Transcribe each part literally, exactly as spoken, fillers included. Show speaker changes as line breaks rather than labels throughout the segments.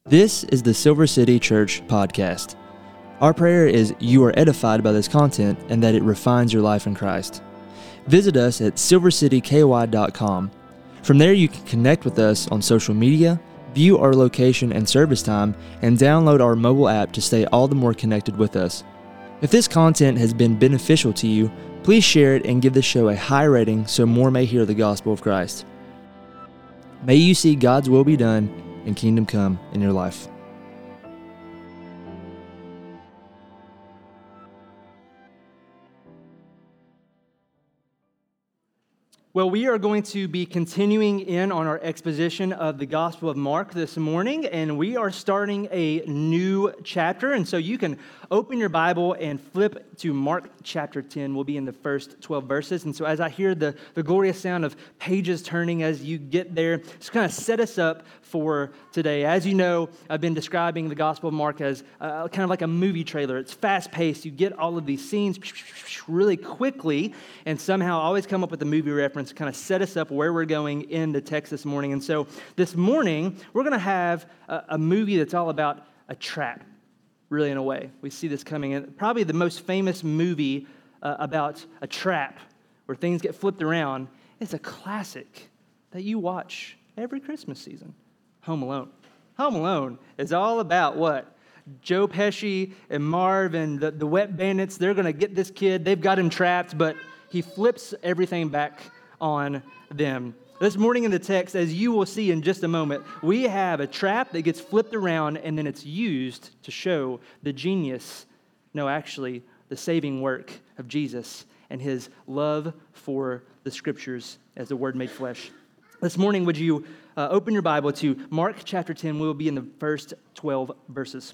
This is the Silver City Church podcast. Our prayer is you are edified by this content and that it refines your life in Christ. Visit us at silver city k y dot com. From there, you can connect with us on social media, view our location and service time, and download our mobile app to stay all the more connected with us. If this content has been beneficial to you, please share it and give the show a high rating so more may hear the gospel of Christ. May you see God's will be done and kingdom come in your life.
Well, we are going to be continuing in on our exposition of the Gospel of Mark this morning, and we are starting a new chapter. And so you can open your Bible and flip to Mark chapter ten. We'll be in the first twelve verses. And so as I hear the, the glorious sound of pages turning as you get there, just kind of set us up for today. As you know, I've been describing the Gospel of Mark as uh, kind of like a movie trailer. It's fast-paced. You get all of these scenes really quickly, and somehow always come up with a movie reference to kind of set us up where we're going in the text this morning. And so this morning, we're going to have a, a movie that's all about a trap, really, in a way. We see this coming in. Probably the most famous movie uh, about a trap where things get flipped around. It's a classic that you watch every Christmas season, Home Alone. Home Alone is all about what? Joe Pesci and Marv and the, the wet bandits, they're going to get this kid. They've got him trapped, but he flips everything back on them. This morning in the text, as you will see in just a moment, we have a trap that gets flipped around and then it's used to show the genius, no, actually, the saving work of Jesus and his love for the scriptures as the word made flesh. This morning, would you uh, open your Bible to Mark chapter ten? We will be in the first twelve verses.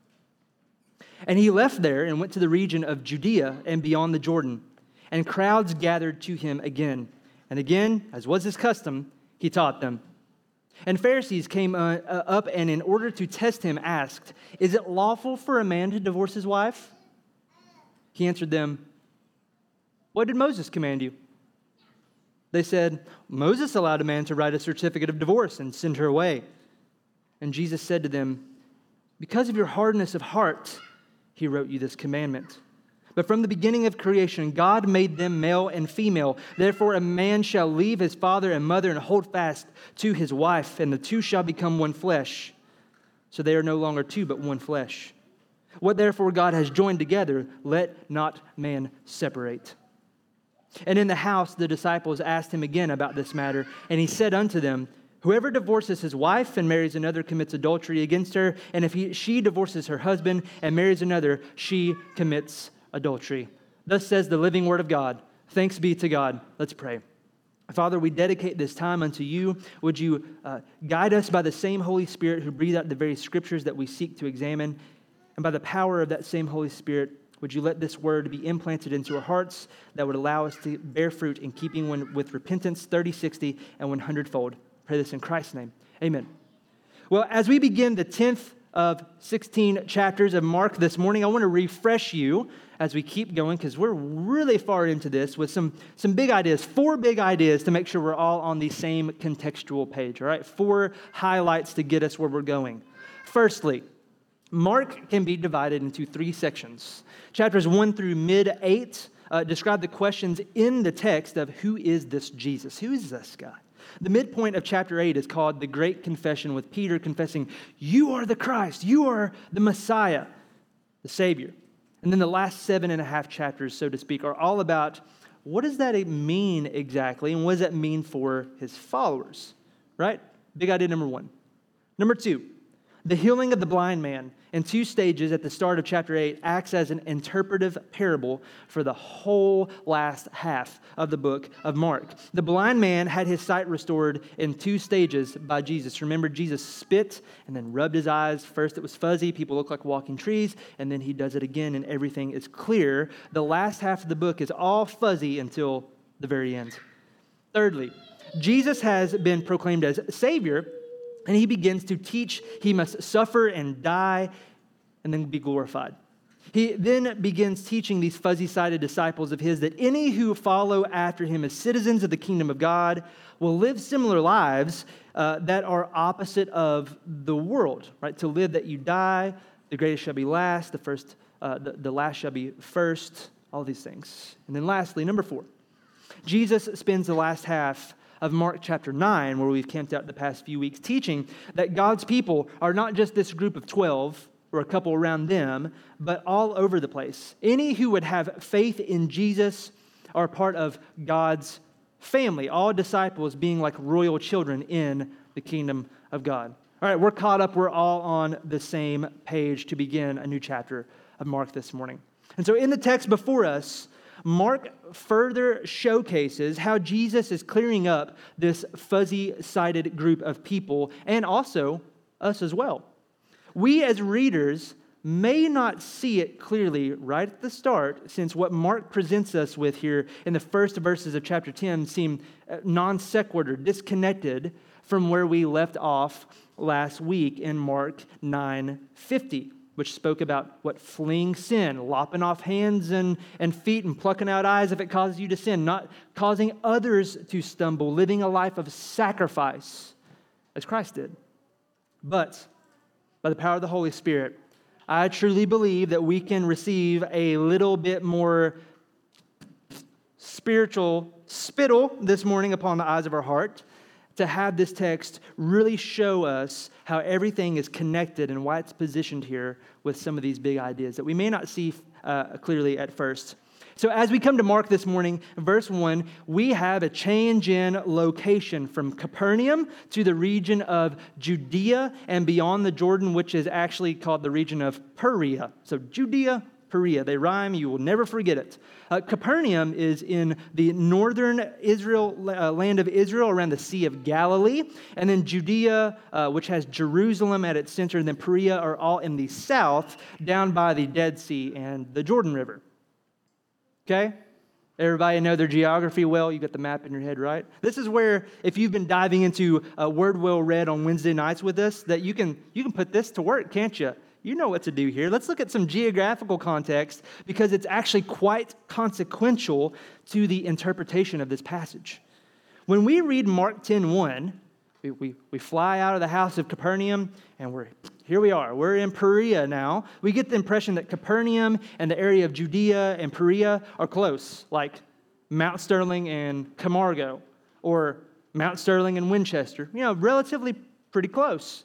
And he left there and went to the region of Judea and beyond the Jordan, and crowds gathered to him again. And again, as was his custom, he taught them. And Pharisees came uh, uh, up and in order to test him asked, "Is it lawful for a man to divorce his wife?" He answered them, "What did Moses command you?" They said, "Moses allowed a man to write a certificate of divorce and send her away." And Jesus said to them, "Because of your hardness of heart, he wrote you this commandment. But from the beginning of creation, God made them male and female. Therefore, a man shall leave his father and mother and hold fast to his wife, and the two shall become one flesh. So they are no longer two, but one flesh. What therefore God has joined together, let not man separate." And in the house, the disciples asked him again about this matter, and he said unto them, "Whoever divorces his wife and marries another commits adultery against her, and if he, she divorces her husband and marries another, she commits adultery. Thus says the living word of God. Thanks be to God." Let's pray. Father, we dedicate this time unto you. Would you uh, guide us by the same Holy Spirit who breathed out the very scriptures that we seek to examine, and by the power of that same Holy Spirit, would you let this word be implanted into our hearts that would allow us to bear fruit in keeping when, with repentance thirty, sixty, and one hundred fold. Pray this in Christ's name. Amen. Well, as we begin the tenth of sixteen chapters of Mark this morning, I want to refresh you as we keep going because we're really far into this with some, some big ideas, four big ideas to make sure we're all on the same contextual page, all right? Four highlights to get us where we're going. Firstly, Mark can be divided into three sections. Chapters one through mid eight uh, describe the questions in the text of who is this Jesus? Who is this guy? The midpoint of chapter eight is called the Great Confession, with Peter confessing, "You are the Christ, you are the Messiah, the Savior." And then the last seven and a half chapters, so to speak, are all about what does that mean exactly, and what does that mean for his followers, right? Big idea number one. Number two, the healing of the blind man in two stages at the start of chapter eight acts as an interpretive parable for the whole last half of the book of Mark. The blind man had his sight restored in two stages by Jesus. Remember, Jesus spit and then rubbed his eyes. First it was fuzzy, people look like walking trees, and then he does it again and everything is clear. The last half of the book is all fuzzy until the very end. Thirdly, Jesus has been proclaimed as Savior, and he begins to teach he must suffer and die and then be glorified. He then begins teaching these fuzzy-sided disciples of his that any who follow after him as citizens of the kingdom of God will live similar lives uh, that are opposite of the world, right? To live that you die, the greatest shall be last, the first, uh, the, the last shall be first, all these things. And then lastly, number four, Jesus spends the last half of Mark chapter nine, where we've camped out the past few weeks, teaching that God's people are not just this group of twelve or a couple around them, but all over the place. Any who would have faith in Jesus are part of God's family, all disciples being like royal children in the kingdom of God. All right, we're caught up. We're all on the same page to begin a new chapter of Mark this morning. And so in the text before us, Mark further showcases how Jesus is clearing up this fuzzy-sided group of people, and also us as well. We as readers may not see it clearly right at the start, since what Mark presents us with here in the first verses of chapter ten seem non sequitur, disconnected from where we left off last week in Mark nine fifty, which spoke about what fleeing sin, lopping off hands and, and feet and plucking out eyes if it causes you to sin, not causing others to stumble, living a life of sacrifice as Christ did. But by the power of the Holy Spirit, I truly believe that we can receive a little bit more spiritual spittle this morning upon the eyes of our heart to have this text really show us how everything is connected and why it's positioned here with some of these big ideas that we may not see uh, clearly at first. So as we come to Mark this morning, verse one, we have a change in location from Capernaum to the region of Judea and beyond the Jordan, which is actually called the region of Perea. So Judea, Perea, they rhyme, you will never forget it. Uh, Capernaum is in the northern Israel, uh, land of Israel around the Sea of Galilee, and then Judea, uh, which has Jerusalem at its center, and then Perea are all in the south, down by the Dead Sea and the Jordan River. Okay? Everybody know their geography well. You got the map in your head, right? This is where, if you've been diving into uh, Word Well Read on Wednesday nights with us, that you can you can put this to work, can't you? You know what to do here. Let's look at some geographical context because it's actually quite consequential to the interpretation of this passage. When we read Mark ten one, we, we, we fly out of the house of Capernaum and we're here we are. We're in Perea now. We get the impression that Capernaum and the area of Judea and Perea are close, like Mount Sterling and Camargo, or Mount Sterling and Winchester. You know, relatively pretty close.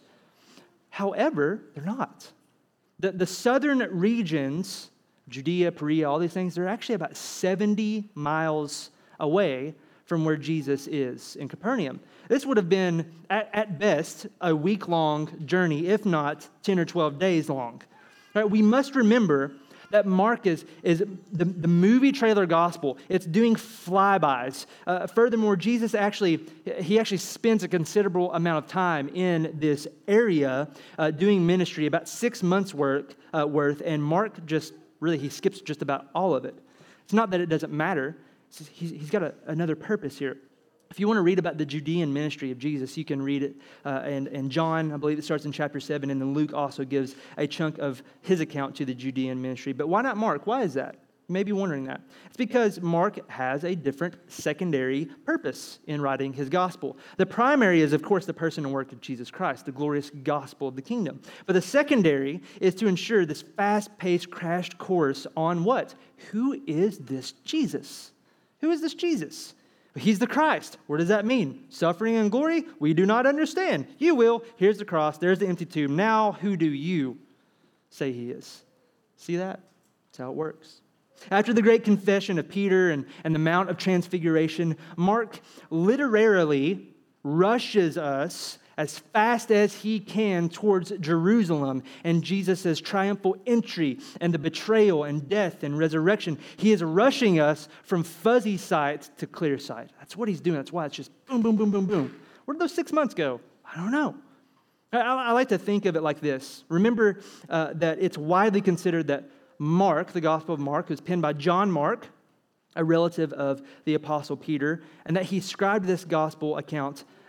However, they're not. The, the southern regions, Judea, Perea, all these things, they're actually about seventy miles away from where Jesus is in Capernaum. This would have been, at, at best, a week-long journey, if not ten or twelve days long. Right? We must remember that Mark is, is the, the movie trailer gospel. It's doing flybys. Uh, furthermore, Jesus actually, he actually spends a considerable amount of time in this area uh, doing ministry, about six months work, uh, worth, and Mark just, really, he skips just about all of it. It's not that it doesn't matter. It's he's, he's got a, another purpose here. If you want to read about the Judean ministry of Jesus, you can read it. Uh, and, and John, I believe it starts in chapter seven, and then Luke also gives a chunk of his account to the Judean ministry. But why not Mark? Why is that? You may be wondering that. It's because Mark has a different secondary purpose in writing his gospel. The primary is, of course, the person and work of Jesus Christ, the glorious gospel of the kingdom. But the secondary is to ensure this fast-paced, crashed course on what? Who is this Jesus? Who is this Jesus? He's the Christ. What does that mean? Suffering and glory? We do not understand. You will. Here's the cross. There's the empty tomb. Now, who do you say he is? See that? That's how it works. After the great confession of Peter and, and the Mount of Transfiguration, Mark literally rushes us as fast as he can towards Jerusalem and Jesus' triumphal entry and the betrayal and death and resurrection. He is rushing us from fuzzy sight to clear sight. That's what he's doing. That's why it's just boom, boom, boom, boom, boom. Where did those six months go? I don't know. I, I like to think of it like this. Remember uh, that it's widely considered that Mark, the Gospel of Mark, was penned by John Mark, a relative of the Apostle Peter, and that he scribed this gospel account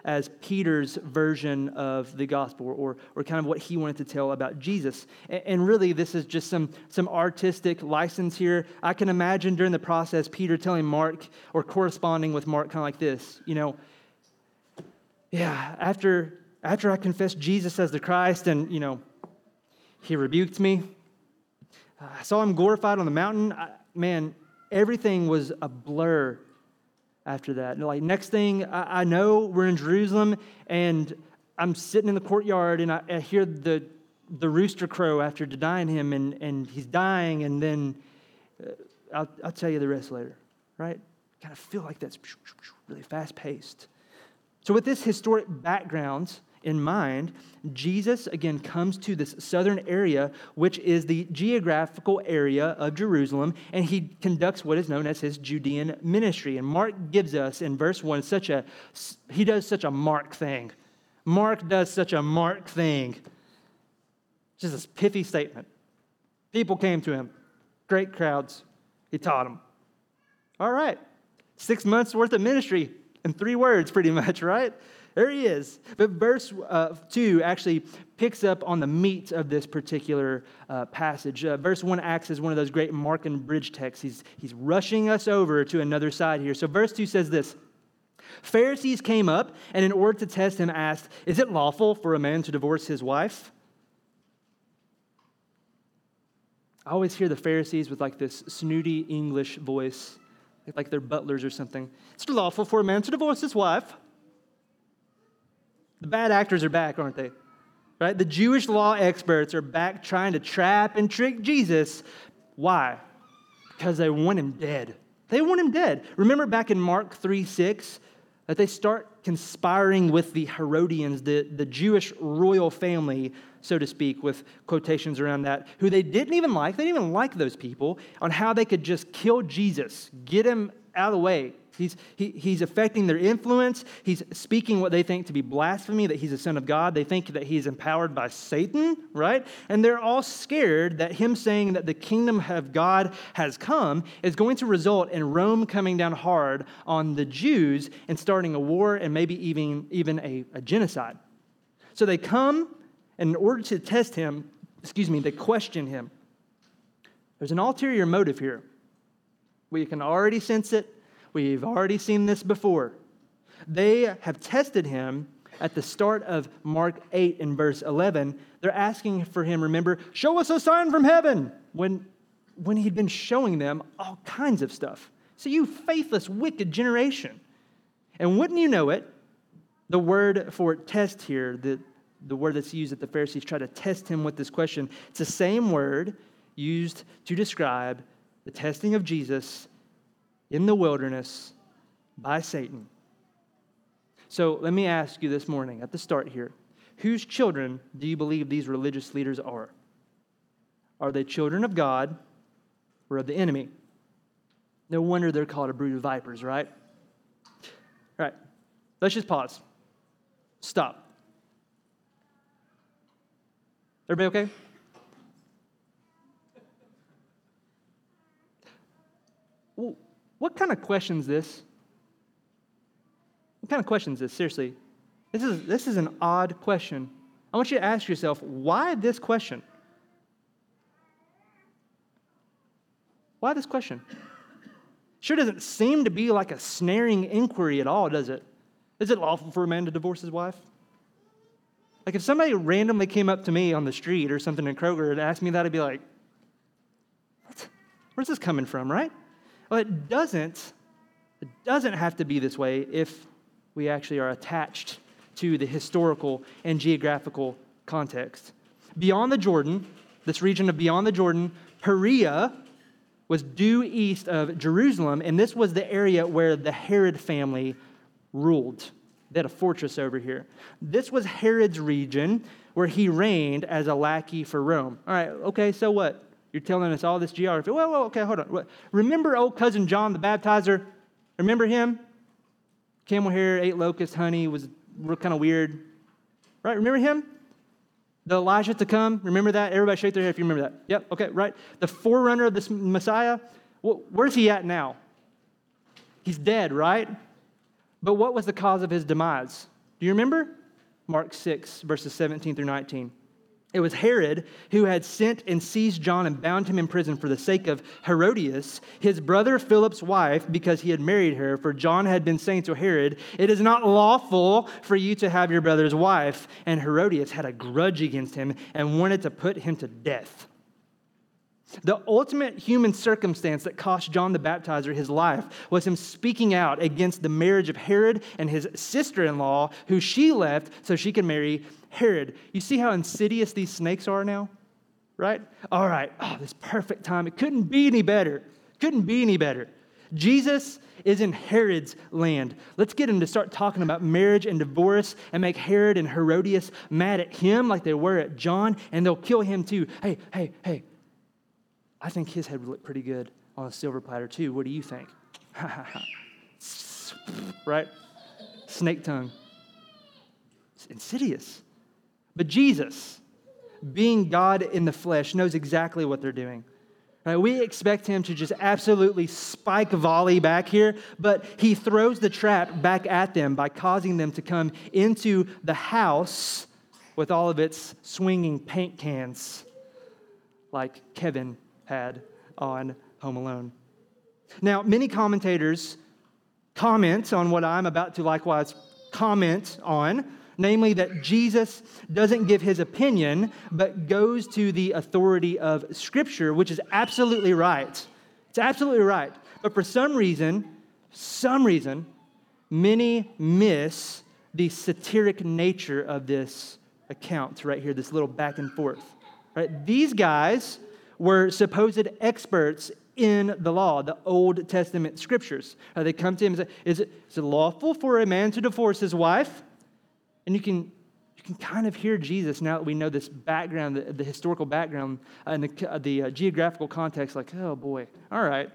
as Peter's version of the gospel, or, or kind of what he wanted to tell about Jesus. And, and really, this is just some, some artistic license here. I can imagine during the process, Peter telling Mark, or corresponding with Mark, kind of like this, you know, yeah, after, after I confessed Jesus as the Christ, and, you know, he rebuked me, I saw him glorified on the mountain. I, man, everything was a blur after that. Like, next thing I, I know, we're in Jerusalem, and I'm sitting in the courtyard, and I, I hear the the rooster crow after denying him, and, and he's dying, and then uh, I'll, I'll tell you the rest later, right? Kind of feel like that's really fast-paced. So with this historic background in mind, Jesus, again, comes to this southern area, which is the geographical area of Jerusalem, and he conducts what is known as his Judean ministry. And Mark gives us in verse one such a, he does such a Mark thing. Mark does such a Mark thing. Just this pithy statement. People came to him, great crowds. He taught them. All right, six months worth of ministry in three words, pretty much, right? There he is. But verse uh, two actually picks up on the meat of this particular uh, passage. Uh, verse one acts as one of those great Mark and Bridge texts. He's, he's rushing us over to another side here. So verse two says this: Pharisees came up, and in order to test him asked, "Is it lawful for a man to divorce his wife?" I always hear the Pharisees with like this snooty English voice, like they're butlers or something. "It's lawful for a man to divorce his wife." The bad actors are back, aren't they? Right? The Jewish law experts are back trying to trap and trick Jesus. Why? Because they want him dead. They want him dead. Remember back in Mark three six, that they start conspiring with the Herodians, the, the Jewish royal family, so to speak, with quotations around that, who they didn't even like. They didn't even like those people, on how they could just kill Jesus, get him out of the way. He's, he, he's affecting their influence. He's speaking what they think to be blasphemy, that he's a son of God. They think that he's empowered by Satan, right? And they're all scared that him saying that the kingdom of God has come is going to result in Rome coming down hard on the Jews and starting a war and maybe even, even a, a genocide. So they come, and in order to test him, excuse me, they question him. There's an ulterior motive here. We can already sense it. We've already seen this before. They have tested him at the start of Mark eight in verse eleven. They're asking for him, remember, show us a sign from heaven, when, when he'd been showing them all kinds of stuff. So you faithless, wicked generation. And wouldn't you know it, the word for test here, the, the word that's used that the Pharisees try to test him with this question, it's the same word used to describe the testing of Jesus in the wilderness by Satan. So let me ask you this morning at the start here, whose children do you believe these religious leaders are? Are they children of God or of the enemy? No wonder they're called a brood of vipers, right? All right, let's just pause. Stop. Everybody okay? Well, what kind of question is this? What kind of question is this? Seriously. This is, this is an odd question. I want you to ask yourself, why this question? Why this question? Sure doesn't seem to be like a snaring inquiry at all, does it? Is it lawful for a man to divorce his wife? Like if somebody randomly came up to me on the street or something in Kroger and asked me that, I'd be like, what? Where's this coming from, right? Well, it doesn't, it doesn't have to be this way if we actually are attached to the historical and geographical context. Beyond the Jordan, this region of beyond the Jordan, Perea was due east of Jerusalem, and this was the area where the Herod family ruled. They had a fortress over here. This was Herod's region where he reigned as a lackey for Rome. All right, okay, so what? You're telling us all this geography. Well, well, okay, hold on. Remember old cousin John the Baptizer? Remember him? Camel hair, ate locust honey, was kind of weird. Right, remember him? The Elijah to come, remember that? Everybody shake their head if you remember that. Yep, okay, right. The forerunner of this Messiah, well, where's he at now? He's dead, right? But what was the cause of his demise? Do you remember? Mark six, verses seventeen through nineteen. It was Herod who had sent and seized John and bound him in prison for the sake of Herodias, his brother Philip's wife, because he had married her. For John had been saying to Herod, "It is not lawful for you to have your brother's wife." And Herodias had a grudge against him and wanted to put him to death. The ultimate human circumstance that cost John the Baptizer his life was him speaking out against the marriage of Herod and his sister-in-law, who she left so she could marry Herod. You see how insidious these snakes are now? Right? All right. Oh, this perfect time. It couldn't be any better. Couldn't be any better. Jesus is in Herod's land. Let's get him to start talking about marriage and divorce and make Herod and Herodias mad at him like they were at John, and they'll kill him too. Hey, hey, hey. I think his head would look pretty good on a silver platter too. What do you think? Right? Snake tongue. It's insidious. But Jesus, being God in the flesh, knows exactly what they're doing. Right? We expect him to just absolutely spike volley back here, but he throws the trap back at them by causing them to come into the house with all of its swinging paint cans, like Kevin had on Home Alone. Now, many commentators comment on what I'm about to likewise comment on, namely that Jesus doesn't give his opinion, but goes to the authority of Scripture, which is absolutely right. It's absolutely right. But for some reason, some reason, many miss the satiric nature of this account right here, this little back and forth. Right? These guys were supposed experts in the law, the Old Testament scriptures. Uh, they come to him and say, is it, is it lawful for a man to divorce his wife? And you can you can kind of hear Jesus, now that we know this background, the, the historical background, uh, and the, uh, the uh, geographical context, like, oh boy, all right.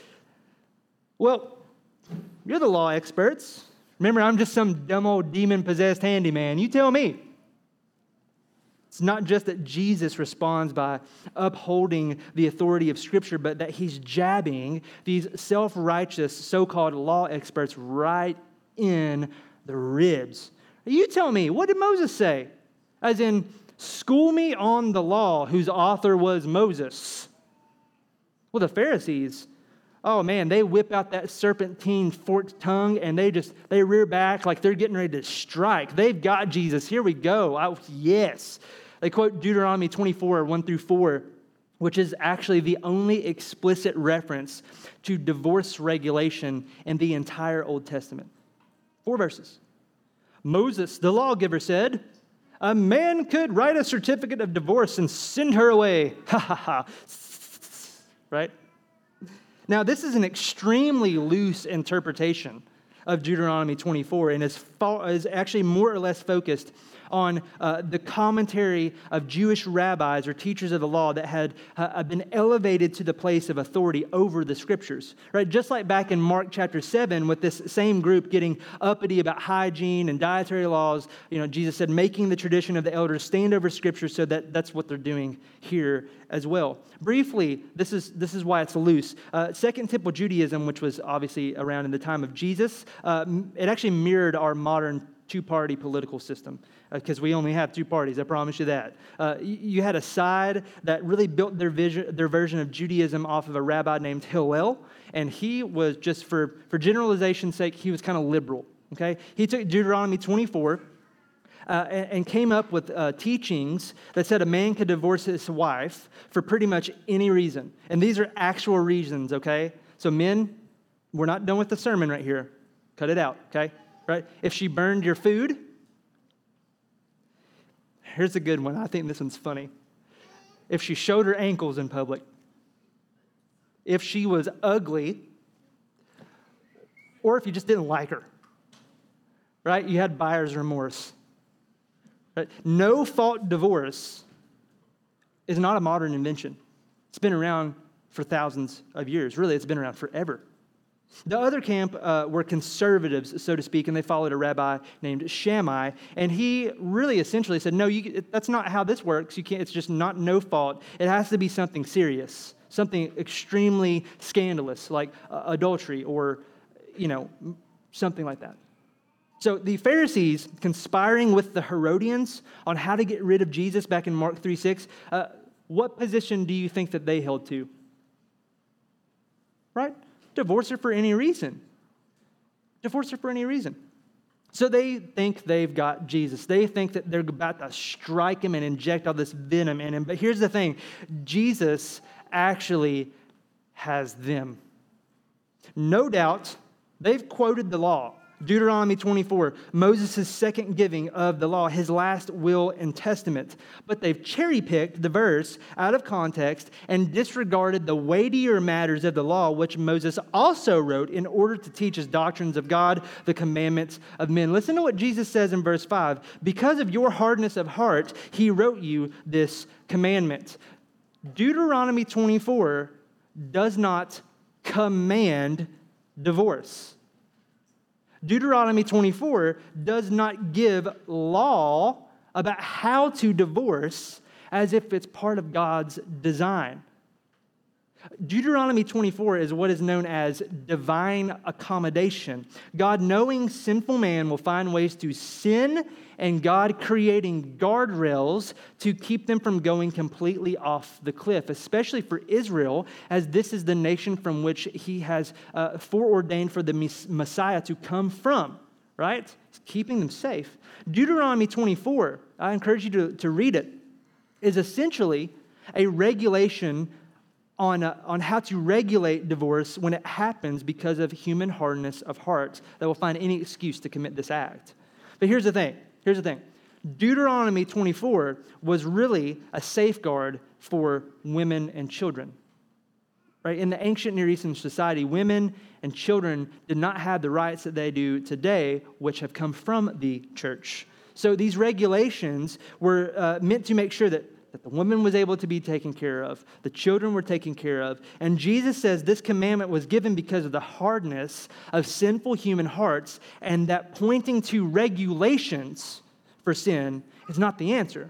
Well, you're the law experts. Remember, I'm just some dumb old demon-possessed handyman. You tell me. It's not just that Jesus responds by upholding the authority of Scripture, but that he's jabbing these self-righteous so-called law experts right in the ribs. You tell me, what did Moses say? As in, school me on the law whose author was Moses. Well, the Pharisees, oh man, they whip out that serpentine forked tongue and they just, they rear back like they're getting ready to strike. They've got Jesus. Here we go. Oh, yes. They quote Deuteronomy twenty-four, one through four, which is actually the only explicit reference to divorce regulation in the entire Old Testament. Four verses. Moses, the lawgiver, said, "A man could write a certificate of divorce and send her away." Ha ha ha. Right? Now, this is an extremely loose interpretation of Deuteronomy twenty-four and is, far, is actually more or less focused on uh, the commentary of Jewish rabbis or teachers of the law that had uh, been elevated to the place of authority over the Scriptures. Right? Just like back in Mark chapter seven with this same group getting uppity about hygiene and dietary laws, you know, Jesus said, making the tradition of the elders stand over Scripture, so that that's what they're doing here as well. Briefly, this is this is why it's loose. Uh, Second Temple Judaism, which was obviously around in the time of Jesus, uh, it actually mirrored our modern two-party political system, because uh, we only have two parties, I promise you that. Uh, you had a side that really built their vision, their version of Judaism off of a rabbi named Hillel, and he was, just for, for generalization's sake, he was kind of liberal, okay? He took Deuteronomy twenty-four uh, and, and came up with uh, teachings that said a man could divorce his wife for pretty much any reason. And these are actual reasons, okay? So men, we're not done with the sermon right here. Cut it out, okay? Right? If she burned your food, here's a good one. I think this one's funny. If she showed her ankles in public, if she was ugly, or if you just didn't like her, right? You had buyer's remorse. Right? No-fault divorce is not a modern invention. It's been around for thousands of years. Really, it's been around forever. The other camp uh, were conservatives, so to speak, and they followed a rabbi named Shammai, and he really essentially said, no, you, that's not how this works. You can't. It's just not no fault. It has to be something serious, something So the Pharisees conspiring with the Herodians on how to get rid of Jesus back in Mark three six, uh, what position do you think that they held to? Right? Divorce her for any reason. Divorce her for any reason. So they think they've got Jesus. They think that they're about to strike him and inject all this venom in him. But here's the thing. Jesus actually has them. No doubt, they've quoted the law. Deuteronomy twenty-four, Moses' second giving of the law, his last will and testament. But they've cherry-picked the verse out of context and disregarded the weightier matters of the law, which Moses also wrote in order to teach us doctrines of God, the commandments of men. Listen to what Jesus says in verse five. Because of your hardness of heart, he wrote you this commandment. Deuteronomy twenty-four does not command divorce. Deuteronomy twenty-four does not give law about how to divorce as if it's part of God's design. Deuteronomy twenty-four is what is known as divine accommodation. God, knowing sinful man will find ways to sin, and God creating guardrails to keep them from going completely off the cliff, especially for Israel, as this is the nation from which he has uh, foreordained for the Messiah to come from, right? He's keeping them safe. Deuteronomy twenty-four, I encourage you to, to read it, is essentially a regulation on, uh, on how to regulate divorce when it happens because of human hardness of heart that will find any excuse to commit this act. But here's the thing. Here's the thing. Deuteronomy twenty-four was really a safeguard for women and children. Right? In the ancient Near Eastern society, women and children did not have the rights that they do today, which have come from the church. So these regulations were uh, meant to make sure that that the woman was able to be taken care of, the children were taken care of, and Jesus says this commandment was given because of the hardness of sinful human hearts, and that pointing to regulations for sin is not the answer.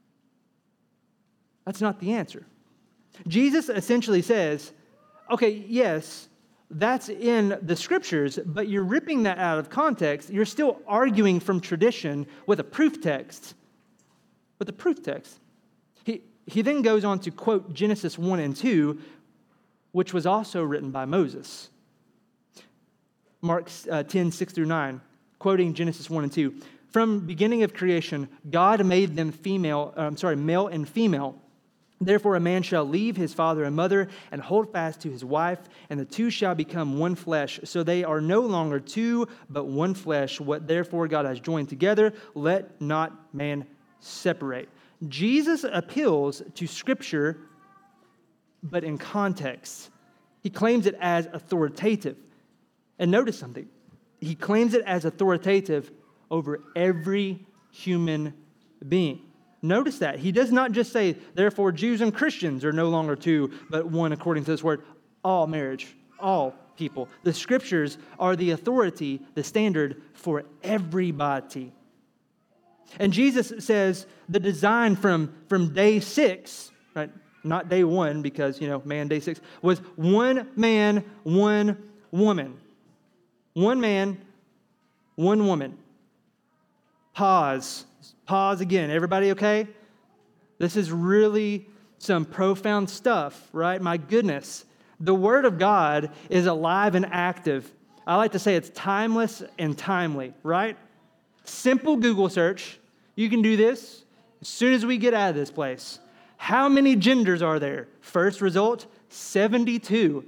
That's not the answer. Jesus essentially says, okay, yes, that's in the scriptures, but you're ripping that out of context. You're still arguing from tradition with a proof text. With a proof text. He, he then goes on to quote Genesis one and two, which was also written by Moses. Mark uh, ten, six through nine, quoting Genesis one and two. From beginning of creation, God made them female, uh, I'm sorry, male and female. Therefore, a man shall leave his father and mother and hold fast to his wife, and the two shall become one flesh. So they are no longer two, but one flesh. What therefore God has joined together, let not man separate. Jesus appeals to Scripture, but in context. He claims it as authoritative. And notice something. He claims it as authoritative over every human being. Notice that. He does not just say, therefore, Jews and Christians are no longer two, but one according to this word. All marriage, all people. The Scriptures are the authority, the standard for everybody. And Jesus says the design from, from day six, right? Not day one, because, you know, man, day six, was one man, one woman. One man, one woman. Pause. Pause again. Everybody okay? This is really some profound stuff, right? My goodness. The Word of God is alive and active. I like to say it's timeless and timely, right? Simple Google search. You can do this as soon as we get out of this place. How many genders are there? First result, seventy-two.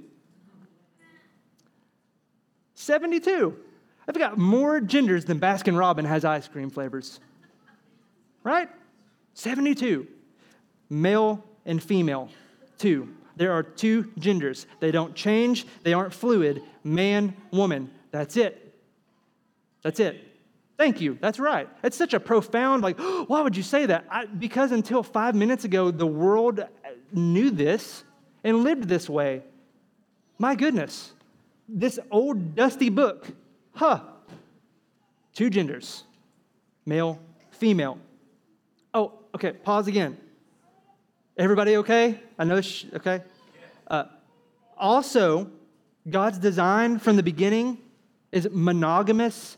seventy-two. I've got more genders than Baskin-Robbins has ice cream flavors. Right? seventy-two. Male and female, two. There are two genders. They don't change. They aren't fluid. Man, woman. That's it. That's it. Thank you. That's right. It's such a profound, like, oh, why would you say that? I, because until five minutes ago, the world knew this and lived this way. My goodness. This old, dusty book. Huh. Two genders. Male, female. Oh, okay. Pause again. Everybody okay? I know, sh- okay? Uh, also, God's design from the beginning is monogamous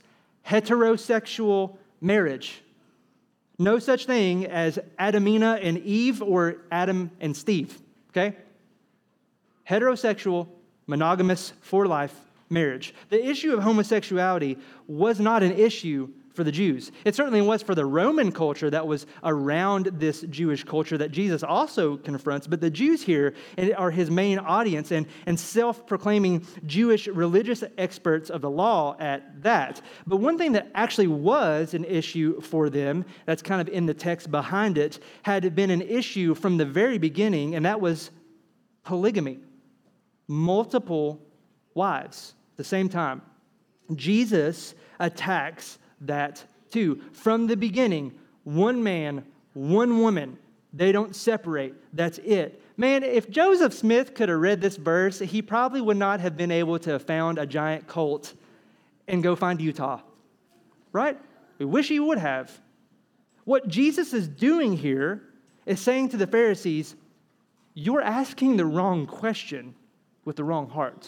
heterosexual marriage. No such thing as Adamina and Eve or Adam and Steve, okay? Heterosexual, monogamous, for life marriage. The issue of homosexuality was not an issue for the Jews. It certainly was for the Roman culture that was around this Jewish culture that Jesus also confronts, but the Jews here are his main audience and, and self-proclaiming Jewish religious experts of the law at that. But one thing that actually was an issue for them, that's kind of in the text behind it, had been an issue from the very beginning, and that was polygamy. Multiple wives at the same time. Jesus attacks that too. From the beginning, one man, one woman. They don't separate. That's it. Man, if Joseph Smith could have read this verse, he probably would not have been able to have found a giant cult and go find Utah. Right? We wish he would have. What Jesus is doing here is saying to the Pharisees, you're asking the wrong question with the wrong heart.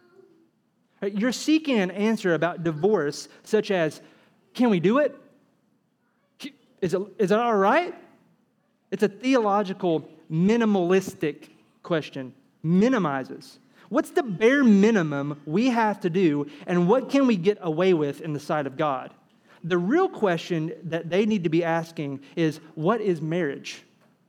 You're seeking an answer about divorce, such as, can we do it? Is it, is it all right? It's a theological, minimalistic question. Minimizes. What's the bare minimum we have to do, and what can we get away with in the sight of God? The real question that they need to be asking is, what is marriage?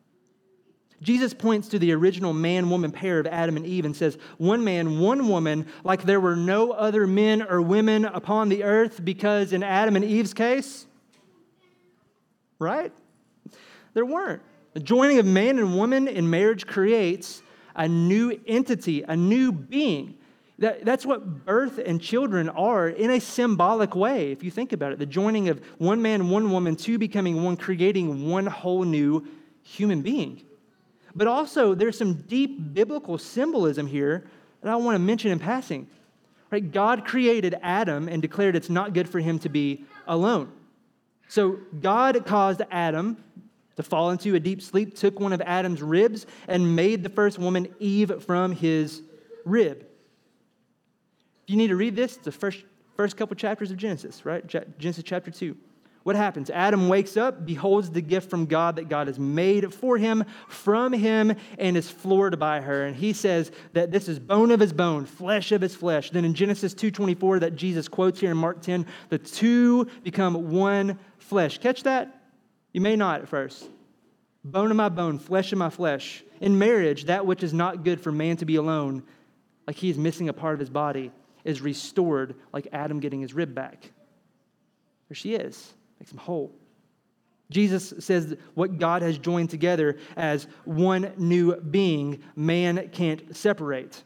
Jesus points to the original man-woman pair of Adam and Eve and says, one man, one woman, like there were no other men or women upon the earth, because in Adam and Eve's case, right? There weren't. The joining of man and woman in marriage creates a new entity, a new being. That, that's what birth and children are in a symbolic way, if you think about it. The joining of one man, one woman, two becoming one, creating one whole new human being. But also, there's some deep biblical symbolism here that I want to mention in passing. Right? God created Adam and declared it's not good for him to be alone. So God caused Adam to fall into a deep sleep, took one of Adam's ribs, and made the first woman, Eve, from his rib. If you need to read this, it's the first, first couple chapters of Genesis, right? Genesis chapter two. What happens? Adam wakes up, beholds the gift from God that God has made for him, from him, and is floored by her. And he says that this is bone of his bone, flesh of his flesh. Then in Genesis two twenty-four that Jesus quotes here in Mark ten, the two become one flesh. Catch that? You may not at first. Bone of my bone, flesh of my flesh. In marriage, that which is not good for man to be alone, like he is missing a part of his body, is restored like Adam getting his rib back. There she is. Makes him whole. Jesus says what God has joined together as one new being, man can't separate.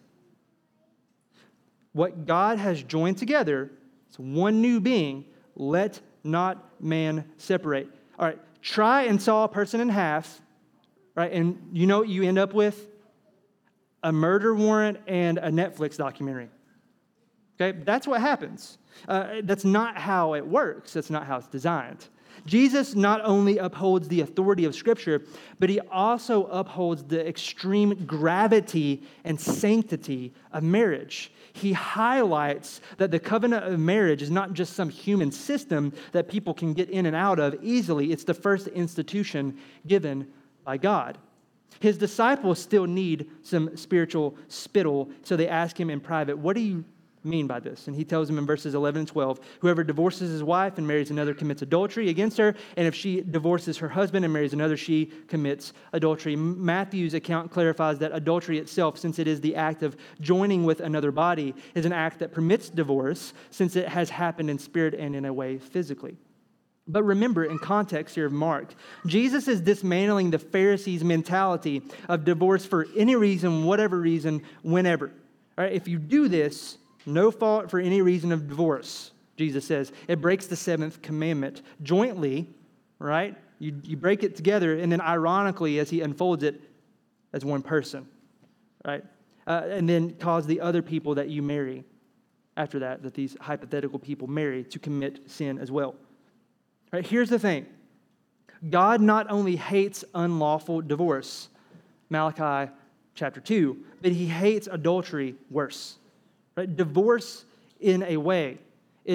What God has joined together is one new being, let not man separate. All right, try and saw a person in half, right? And you know what you end up with? A murder warrant and a Netflix documentary. Okay, that's what happens. Uh, that's not how it works. That's not how it's designed. Jesus not only upholds the authority of Scripture, but he also upholds the extreme gravity and sanctity of marriage. He highlights that the covenant of marriage is not just some human system that people can get in and out of easily. It's the first institution given by God. His disciples still need some spiritual spittle, so they ask him in private, what do you mean by this? And he tells them in verses eleven and twelve, whoever divorces his wife and marries another commits adultery against her, and if she divorces her husband and marries another, she commits adultery. Matthew's account clarifies that adultery itself, since it is the act of joining with another body, is an act that permits divorce, since it has happened in spirit and in a way physically. But remember, in context here of Mark, Jesus is dismantling the Pharisees' mentality of divorce for any reason, whatever reason, whenever. All right, if you do this, no fault for any reason of divorce, Jesus says. It breaks the seventh commandment. Jointly, right? You, you break it together, and then ironically, as he unfolds it, as one person, right? Uh, and then cause the other people that you marry after that, that these hypothetical people marry, to commit sin as well. Right? Here's the thing. God not only hates unlawful divorce, Malachi chapter two, but he hates adultery worse. Right? Divorce, in a way, is the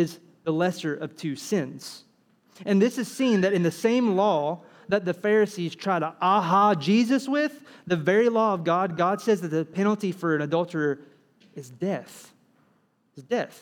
the lesser of two sins. And this is seen that in the same law that the Pharisees try to aha Jesus with, the very law of God, God says that the penalty for an adulterer is death. It's death.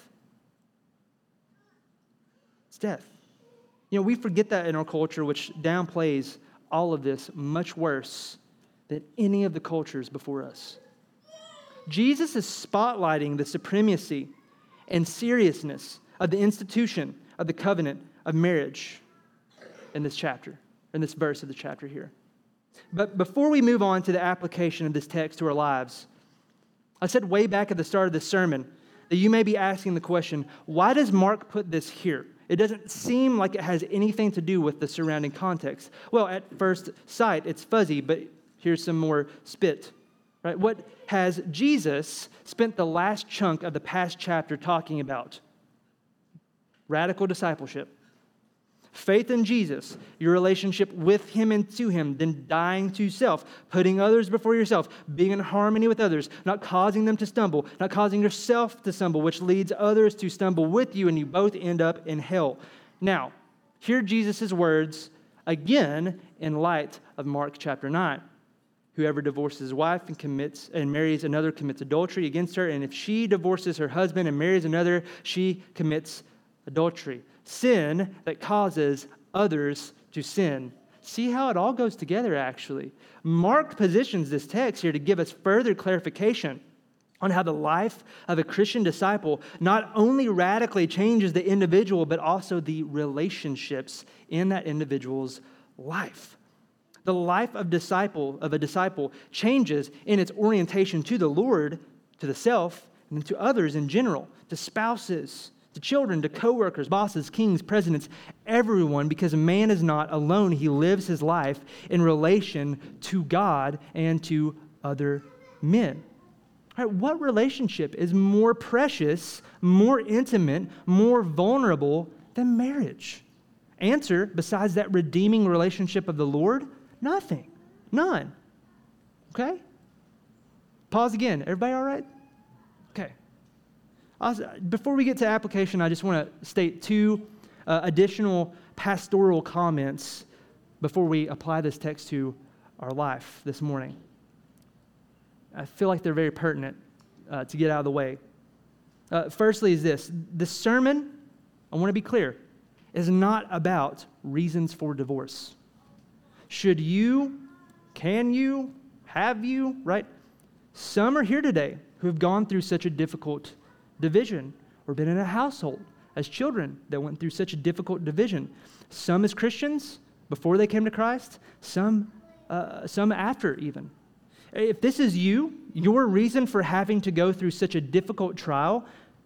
It's death. You know, we forget that in our culture, which downplays all of this much worse than any of the cultures before us. Jesus is spotlighting the supremacy and seriousness of the institution of the covenant of marriage in this chapter, in this verse of the chapter here. But before we move on to the application of this text to our lives, I said way back at the start of this sermon that you may be asking the question, why does Mark put this here? It doesn't seem like it has anything to do with the surrounding context. Well, at first sight, it's fuzzy, but here's some more spit. Right? What has Jesus spent the last chunk of the past chapter talking about? Radical discipleship. Faith in Jesus, your relationship with Him and to Him, then dying to self, putting others before yourself, being in harmony with others, not causing them to stumble, not causing yourself to stumble, which leads others to stumble with you, and you both end up in hell. Now, hear Jesus' words again in light of Mark chapter nine. Whoever divorces his wife and commits and marries another commits adultery against her, and if she divorces her husband and marries another, she commits adultery. Sin that causes others to sin. See how it all goes together, actually. Mark positions this text here to give us further clarification on how the life of a Christian disciple not only radically changes the individual, but also the relationships in that individual's life. The life of disciple of a disciple changes in its orientation to the Lord, to the self, and to others in general, to spouses, to children, to coworkers, bosses, kings, presidents, everyone, because a man is not alone. He lives his life in relation to God and to other men. All right, what relationship is more precious, more intimate, more vulnerable than marriage? Answer, besides that redeeming relationship of the Lord, nothing. None. Okay? Pause again. Everybody all right? Okay. Before we get to application, I just want to state two uh, additional pastoral comments before we apply this text to our life this morning. I feel like they're very pertinent uh, to get out of the way. Uh, firstly is this. The sermon, I want to be clear, is not about reasons for divorce. Should you, can you, have you, right? Some are here today who have gone through such a difficult division or been in a household as children that went through such a difficult division. Some as Christians before they came to Christ, some, uh, some after even. If this is you, your reason for having to go through such a difficult trial,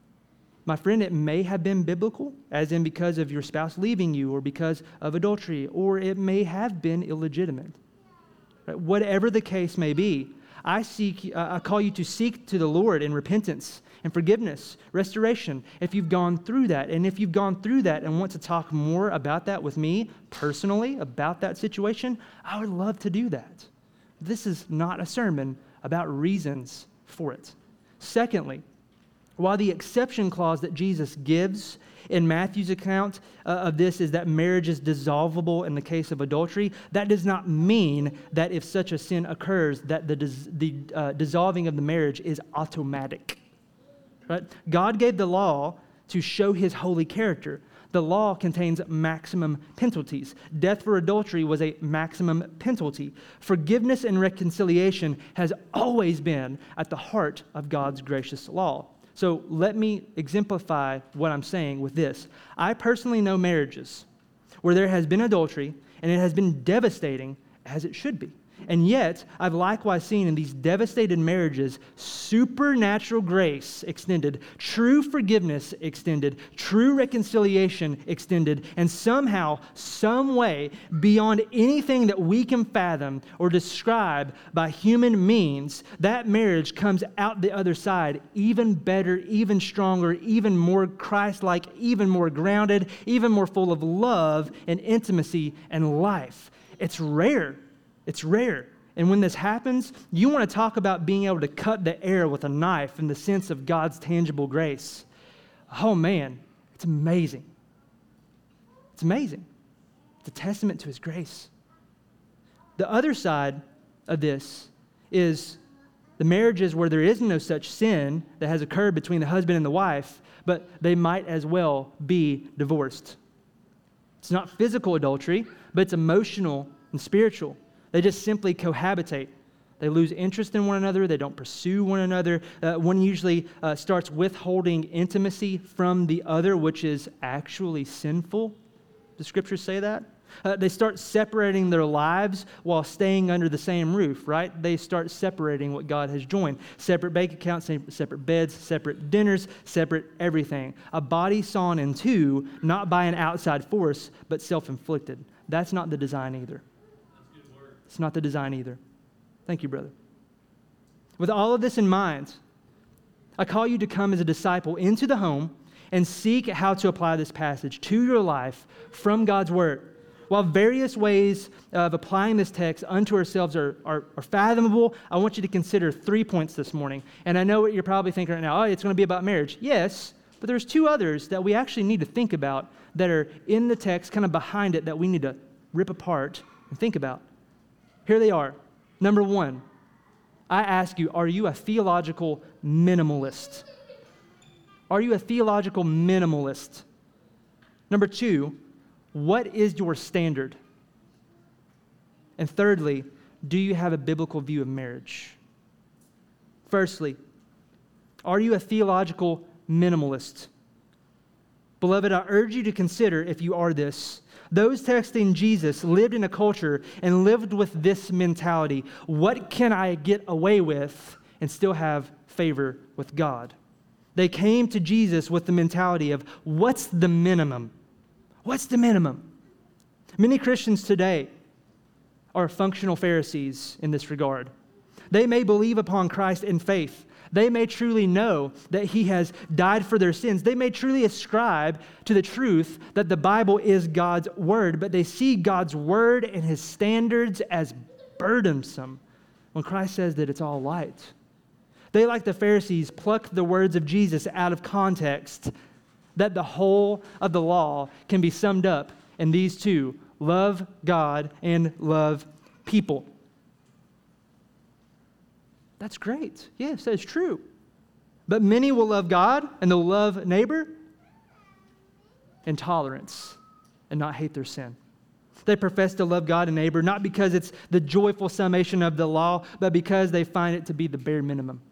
my friend, it may have been biblical, as in because of your spouse leaving you or because of adultery, or it may have been illegitimate. Right? Whatever the case may be, I seek, uh, I call you to seek to the Lord in repentance and forgiveness, restoration, if you've gone through that. And if you've gone through that and want to talk more about that with me personally, about that situation, I would love to do that. This is not a sermon about reasons for it. Secondly, while the exception clause that Jesus gives in Matthew's account uh, of this is that marriage is dissolvable in the case of adultery, that does not mean that if such a sin occurs, that the, dis- the uh, dissolving of the marriage is automatic. Right? God gave the law to show His holy character. The law contains maximum penalties. Death for adultery was a maximum penalty. Forgiveness and reconciliation has always been at the heart of God's gracious law. So let me exemplify what I'm saying with this. I personally know marriages where there has been adultery and it has been devastating, as it should be. And yet, I've likewise seen in these devastated marriages supernatural grace extended, true forgiveness extended, true reconciliation extended, and somehow, some way, beyond anything that we can fathom or describe by human means, that marriage comes out the other side even better, even stronger, even more Christ-like, even more grounded, even more full of love and intimacy and life. It's rare. It's rare. And when this happens, you want to talk about being able to cut the air with a knife in the sense of God's tangible grace. Oh man, it's amazing. It's amazing. It's a testament to his grace. The other side of this is the marriages where there is no such sin that has occurred between the husband and the wife, but they might as well be divorced. It's not physical adultery, but it's emotional and spiritual. They just simply cohabitate. They lose interest in one another. They don't pursue one another. Uh, one usually uh, starts withholding intimacy from the other, which is actually sinful. The scriptures say that. Uh, they start separating their lives while staying under the same roof, right? They start separating what God has joined. Separate bank accounts, separate beds, separate dinners, separate everything. A body sawn in two, not by an outside force, but self-inflicted. That's not the design either.
That's good word.
It's not the design either. Thank you, brother. With all of this in mind, I call you to come as a disciple into the home and seek how to apply this passage to your life from God's word. While various ways of applying this text unto ourselves are, are, are fathomable, I want you to consider three points this morning. And I know what you're probably thinking right now. Oh, it's going to be about marriage. Yes, but there's two others that we actually need to think about that are in the text, kind of behind it, that we need to rip apart and think about. Here they are. Number one, I ask you, are you a theological minimalist? Are you a theological minimalist? Number two, what is your standard? And thirdly, do you have a biblical view of marriage? Firstly, are you a theological minimalist? Beloved, I urge you to consider, if you are this, those texting Jesus lived in a culture and lived with this mentality. What can I get away with and still have favor with God? They came to Jesus with the mentality of, what's the minimum? What's the minimum? Many Christians today are functional Pharisees in this regard. They may believe upon Christ in faith. They may truly know that he has died for their sins. They may truly ascribe to the truth that the Bible is God's word, but they see God's word and his standards as burdensome when Christ says that it's all light. They, like the Pharisees, pluck the words of Jesus out of context, that the whole of the law can be summed up in these two: love God and love people. That's great. Yes, that's true. But many will love God and they'll love neighbor in tolerance and not hate their sin. They profess to love God and neighbor not because it's the joyful summation of the law, but because they find it to be the bare minimum.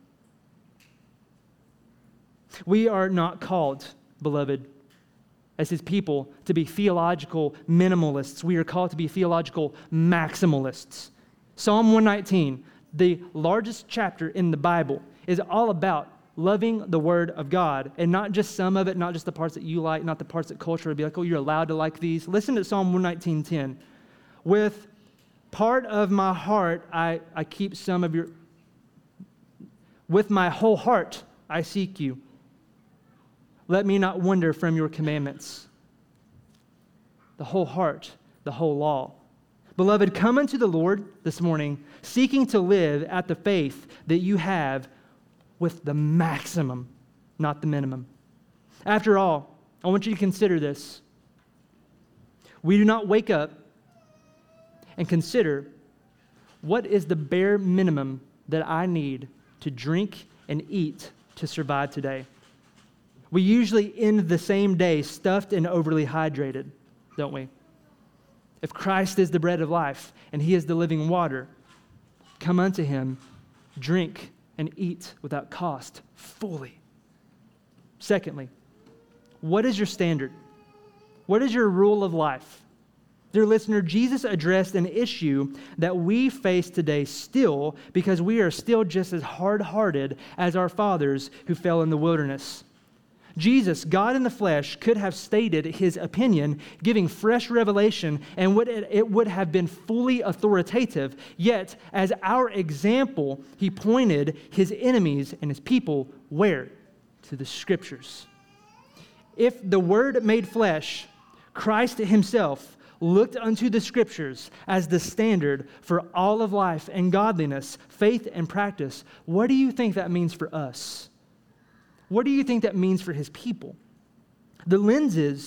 We are not called, beloved, as his people, to be theological minimalists. We are called to be theological maximalists. Psalm one nineteen, the largest chapter in the Bible, is all about loving the word of God, and not just some of it, not just the parts that you like, not the parts that culture would be like, oh, you're allowed to like these. Listen to Psalm one nineteen ten. With part of my heart, I, I keep some of your, with my whole heart, I seek you. Let me not wander from your commandments. The whole heart, the whole law. Beloved, come unto the Lord this morning, seeking to live at the faith that you have with the maximum, not the minimum. After all, I want you to consider this. We do not wake up and consider, what is the bare minimum that I need to drink and eat to survive today? We usually end the same day stuffed and overly hydrated, don't we? If Christ is the bread of life and he is the living water, come unto him, drink and eat without cost fully. Secondly, what is your standard? What is your rule of life? Dear listener, Jesus addressed an issue that we face today still because we are still just as hard-hearted as our fathers who fell in the wilderness. Jesus, God in the flesh, could have stated his opinion, giving fresh revelation, and would it, it would have been fully authoritative. Yet, as our example, he pointed his enemies and his people where? To the Scriptures. If the Word made flesh, Christ himself looked unto the Scriptures as the standard for all of life and godliness, faith and practice, what do you think that means for us? What do you think that means for his people? The lenses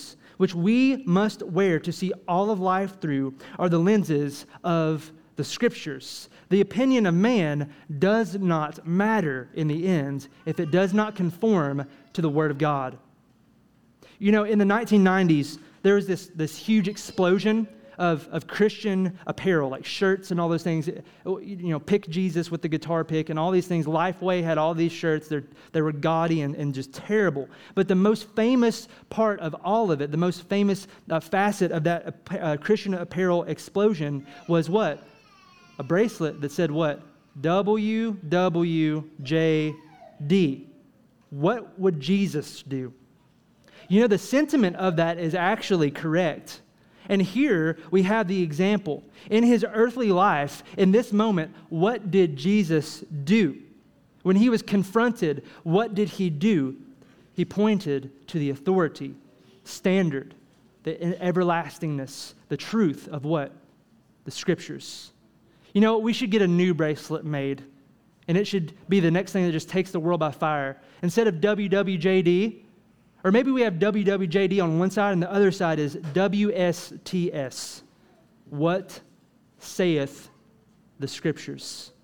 which we must wear to see all of life through, are the lenses of the Scriptures. The opinion of man does not matter in the end if it does not conform to the Word of God. You know, in the nineteen nineties, there was this, this huge explosion of, of Christian apparel, like shirts and all those things. You know, Pick Jesus with the guitar pick and all these things. Lifeway had all these shirts. They're, they were gaudy and, and just terrible. But the most famous part of all of it, the most famous uh, facet of that uh, Christian apparel explosion was what? A bracelet that said what? W W J D. What would Jesus do? You know, the sentiment of that is actually correct. And here we have the example. In his earthly life, in this moment, what did Jesus do? When he was confronted, what did he do? He pointed to the authority, standard, the everlastingness, the truth of what? The Scriptures. You know, we should get a new bracelet made, and it should be the next thing that just takes the world by fire. Instead of W W J D, or maybe we have W W J D on one side and the other side is W S T S. What saith the Scriptures?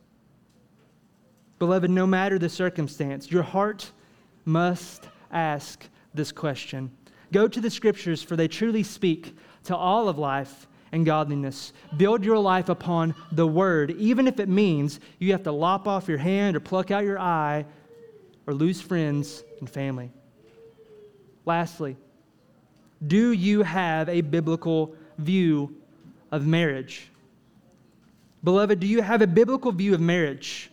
Beloved, no matter the circumstance, your heart must ask this question. Go to the Scriptures, for they truly speak to all of life and godliness. Build your life upon the Word, even if it means you have to lop off your hand or pluck out your eye or lose friends and family. Lastly, do you have a biblical view of marriage? Beloved, do you have a biblical view of marriage?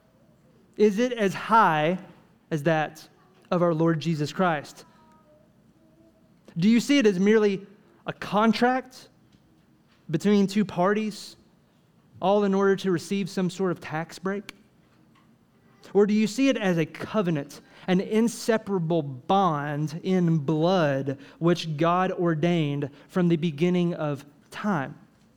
Is it as high as that of our Lord Jesus Christ? Do you see it as merely a contract between two parties, all in order to receive some sort of tax break? Or do you see it as a covenant, an inseparable bond in blood which God ordained from the beginning of time?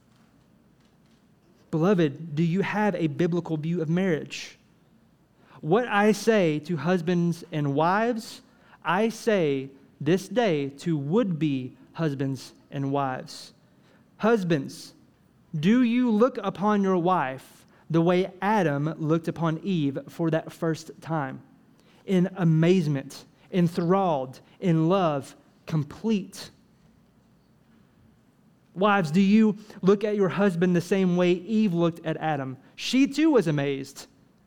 Beloved, do you have a biblical view of marriage? What I say to husbands and wives, I say this day to would-be husbands and wives. Husbands, do you look upon your wife the way Adam looked upon Eve for that first time? In amazement, enthralled, in love, complete. Wives, do you look at your husband the same way Eve looked at Adam? She too was amazed.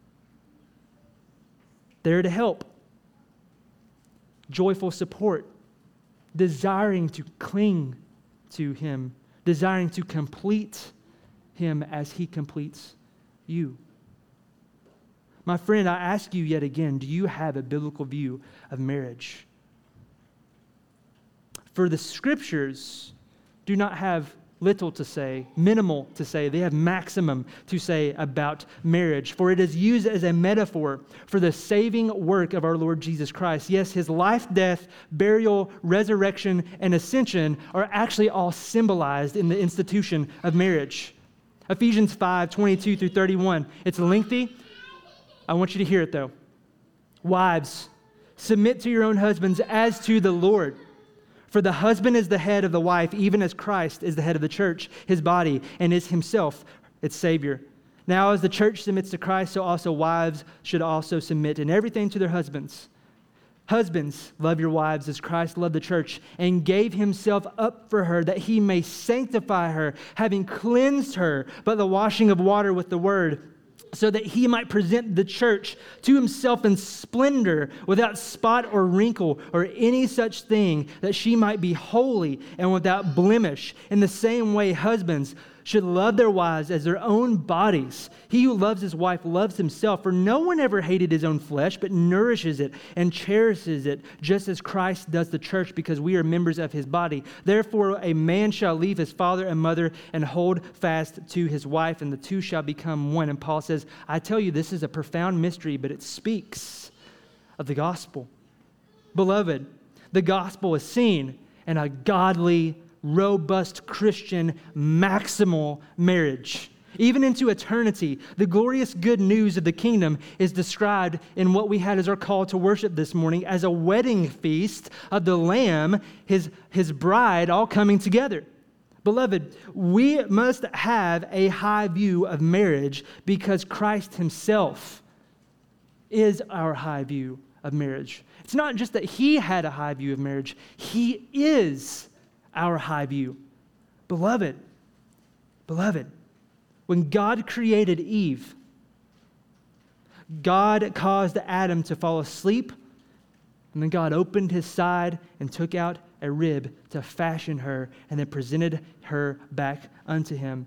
There to help. Joyful support. Desiring to cling to him. Desiring to complete him as he completes you. My friend, I ask you yet again, do you have a biblical view of marriage? For the Scriptures do not have little to say, minimal to say. They have maximum to say about marriage, for it is used as a metaphor for the saving work of our Lord Jesus Christ. Yes, his life, death, burial, resurrection, and ascension are actually all symbolized in the institution of marriage. Ephesians five, twenty-two through thirty-one. It's lengthy. I want you to hear it though. Wives, submit to your own husbands as to the Lord. For the husband is the head of the wife, even as Christ is the head of the church, his body, and is himself its Savior. Now as the church submits to Christ, so also wives should also submit in everything to their husbands. Husbands, love your wives as Christ loved the church and gave himself up for her, that he may sanctify her, having cleansed her by the washing of water with the word, so that he might present the church to himself in splendor, without spot or wrinkle or any such thing, that she might be holy and without blemish. In the same way, husbands should love their wives as their own bodies. He who loves his wife loves himself, for no one ever hated his own flesh, but nourishes it and cherishes it, just as Christ does the church, because we are members of his body. Therefore, a man shall leave his father and mother and hold fast to his wife, and the two shall become one. And Paul says, I tell you, this is a profound mystery, but it speaks of the gospel. Beloved, the gospel is seen in a godly, robust Christian maximal marriage. Even into eternity, the glorious good news of the kingdom is described in what we had as our call to worship this morning as a wedding feast of the Lamb, his, his bride, all coming together. Beloved, we must have a high view of marriage because Christ himself is our high view of marriage. It's not just that he had a high view of marriage, he is our high view. Beloved, beloved, when God created Eve, God caused Adam to fall asleep, and then God opened his side and took out a rib to fashion her and then presented her back unto him.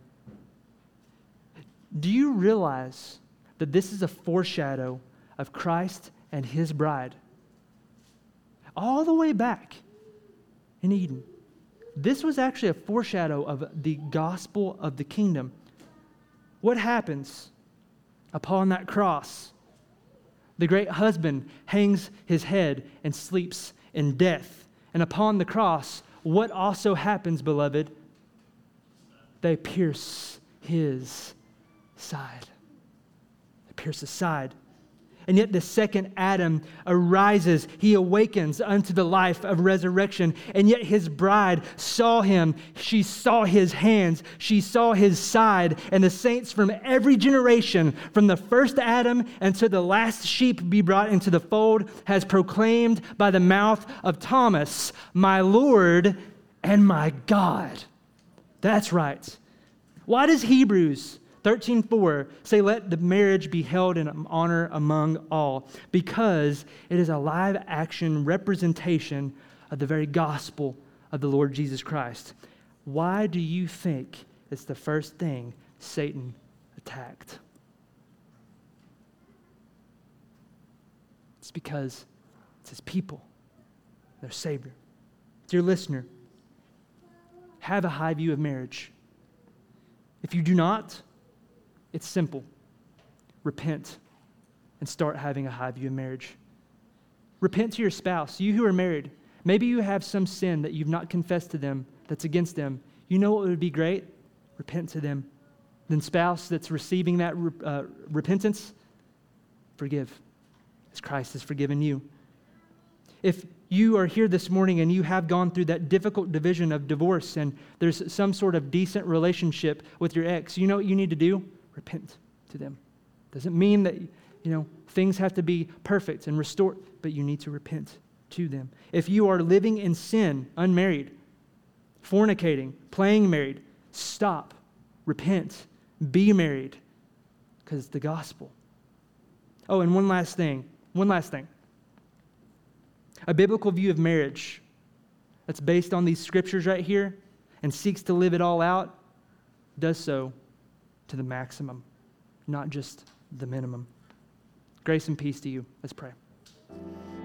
Do you realize that this is a foreshadow of Christ and his bride? All the way back in Eden. This was actually a foreshadow of the gospel of the kingdom. What happens upon that cross? The great husband hangs his head and sleeps in death. And upon the cross, what also happens, beloved? They pierce his side. They pierce his side. And yet the second Adam arises. He awakens unto the life of resurrection. And yet his bride saw him. She saw his hands. She saw his side. And the saints from every generation, from the first Adam until the last sheep be brought into the fold, has proclaimed by the mouth of Thomas, my Lord and my God. That's right. Why does Hebrews thirteen four say, let the marriage be held in honor among all? Because it is a live action representation of the very gospel of the Lord Jesus Christ. Why do you think it's the first thing Satan attacked? It's because it's his people, their Savior. Dear listener, have a high view of marriage. If you do not, it's simple. Repent and start having a high view of marriage. Repent to your spouse. You who are married, maybe you have some sin that you've not confessed to them that's against them. You know what would be great? Repent to them. Then spouse that's receiving that uh, repentance, forgive as Christ has forgiven you. If you are here this morning and you have gone through that difficult division of divorce and there's some sort of decent relationship with your ex, you know what you need to do? Repent to them. Doesn't mean that, you know, things have to be perfect and restored, but you need to repent to them. If you are living in sin, unmarried, fornicating, playing married, stop, repent, be married, because it's the gospel. Oh, and one last thing, one last thing. A biblical view of marriage that's based on these scriptures right here and seeks to live it all out does so to the maximum, not just the minimum. Grace and peace to you. Let's pray.